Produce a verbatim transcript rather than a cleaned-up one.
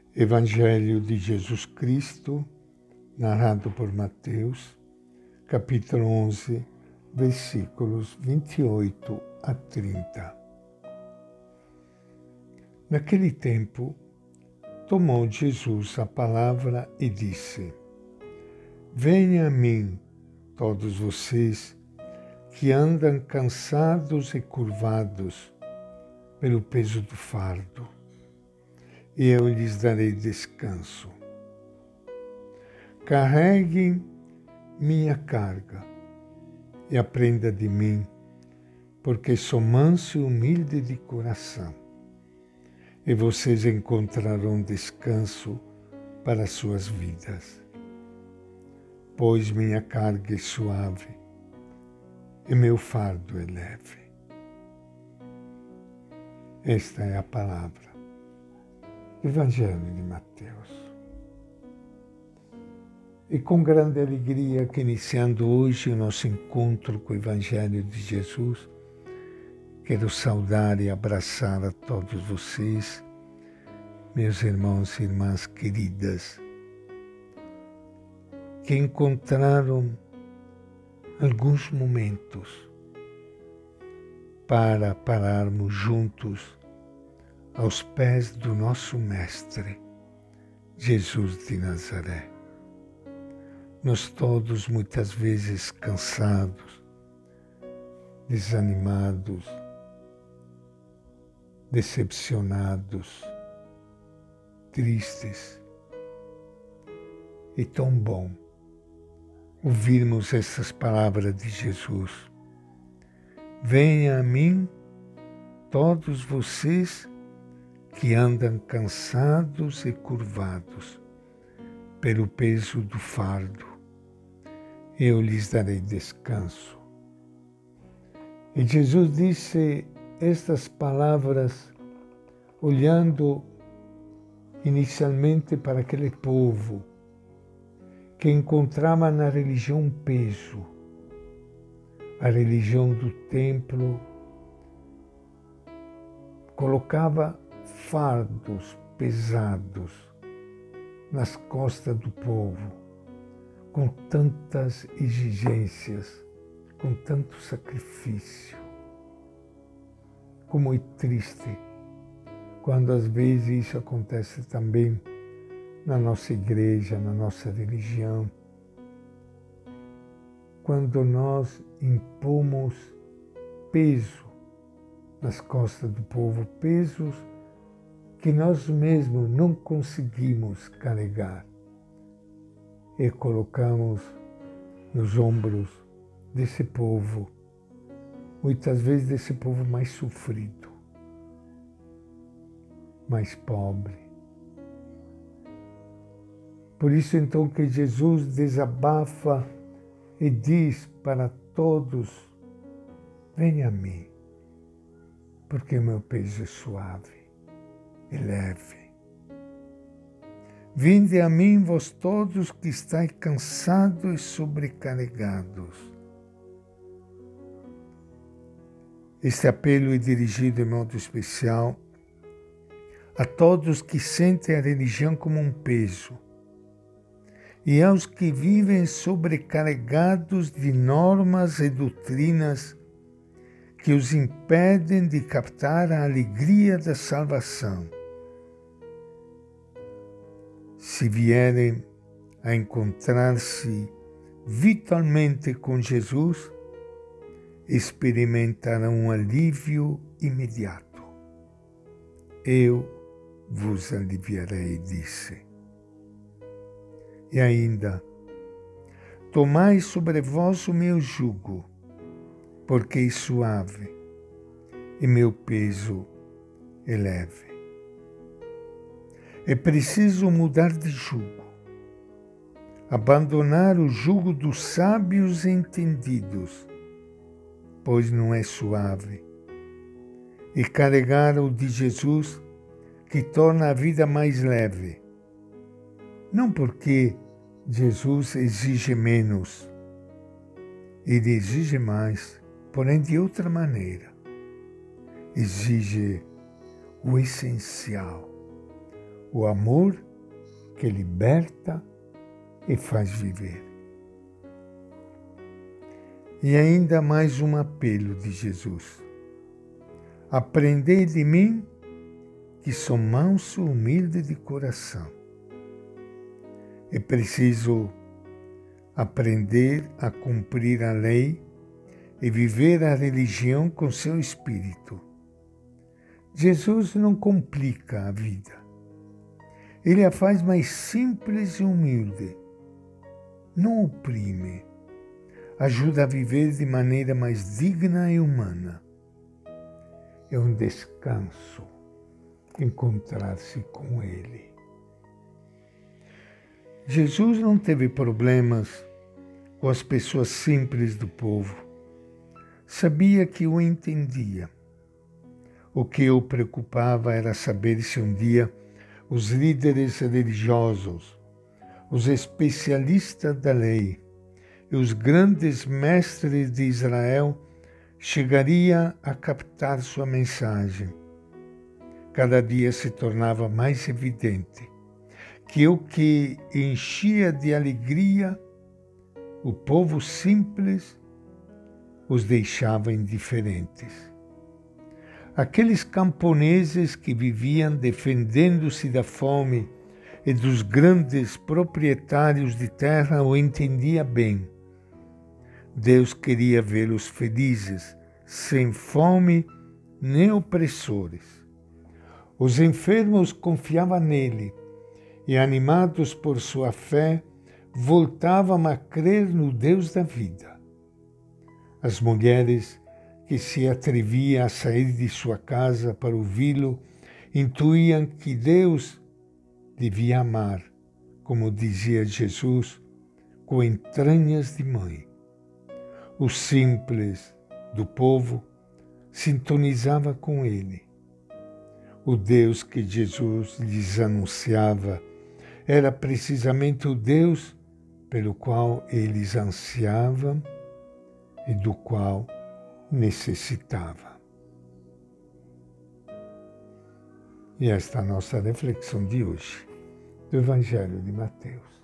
Evangelho de Jesus Cristo, narrado por Mateus, capítulo onze, versículos vinte e oito a trinta. Naquele tempo, tomou Jesus a palavra e disse: Venha a mim, todos vocês que andam cansados e curvados pelo peso do fardo, e eu lhes darei descanso. Carreguem minha carga e aprenda de mim, porque sou manso e humilde de coração, e vocês encontrarão descanso para suas vidas. Pois minha carga é suave e meu fardo é leve. Esta é a palavra. Evangelho de Mateus. E com grande alegria que iniciando hoje o nosso encontro com o Evangelho de Jesus, quero saudar e abraçar a todos vocês, meus irmãos e irmãs queridas, que encontraram alguns momentos para pararmos juntos aos pés do nosso Mestre, Jesus de Nazaré. Nós todos, muitas vezes cansados, desanimados, decepcionados, tristes. E tão bom ouvirmos essas palavras de Jesus. Venha a mim, todos vocês que andam cansados e curvados pelo peso do fardo, eu lhes darei descanso. E Jesus disse estas palavras olhando inicialmente para aquele povo que encontrava na religião um peso, a religião do templo colocava fardos pesados nas costas do povo, com tantas exigências, com tanto sacrifício. Como é triste quando às vezes isso acontece também na nossa igreja, na nossa religião, quando nós impomos peso nas costas do povo, pesos que nós mesmos não conseguimos carregar, e colocamos nos ombros desse povo, muitas vezes desse povo mais sofrido, mais pobre. Por isso então que Jesus desabafa e diz para todos: venha a mim, porque o meu peso é suave e leve. Vinde a mim, vós todos que estáis cansados e sobrecarregados. Este apelo é dirigido em modo especial a todos que sentem a religião como um peso e aos que vivem sobrecarregados de normas e doutrinas que os impedem de captar a alegria da salvação. Se vierem a encontrar-se vitalmente com Jesus, experimentarão um alívio imediato. Eu vos aliviarei, disse. E ainda, tomai sobre vós o meu jugo, porque é suave e meu peso é leve. É preciso mudar de jugo, abandonar o jugo dos sábios e entendidos, pois não é suave, e carregar o de Jesus, que torna a vida mais leve. Não porque Jesus exige menos, ele exige mais, porém de outra maneira. Exige o essencial, o amor que liberta e faz viver. E ainda mais um apelo de Jesus. Aprendei de mim, que sou manso e humilde de coração. É preciso aprender a cumprir a lei e viver a religião com seu espírito. Jesus não complica a vida. Ele a faz mais simples e humilde. Não oprime. Ajuda a viver de maneira mais digna e humana. É um descanso encontrar-se com Ele. Jesus não teve problemas com as pessoas simples do povo. Sabia que o entendia. O que o preocupava era saber se um dia os líderes religiosos, os especialistas da lei e os grandes mestres de Israel chegaria a captar sua mensagem. Cada dia se tornava mais evidente que o que enchia de alegria o povo simples os deixava indiferentes. Aqueles camponeses que viviam defendendo-se da fome e dos grandes proprietários de terra o entendia bem. Deus queria vê-los felizes, sem fome nem opressores. Os enfermos confiavam nele e, animados por sua fé, voltavam a crer no Deus da vida. As mulheres que se atreviam a sair de sua casa para ouvi-lo intuíam que Deus devia amar, como dizia Jesus, com entranhas de mãe. O simples do povo sintonizava com ele. O Deus que Jesus lhes anunciava era precisamente o Deus pelo qual eles ansiavam e do qual necessitavam. E esta é a nossa reflexão de hoje, do Evangelho de Mateus.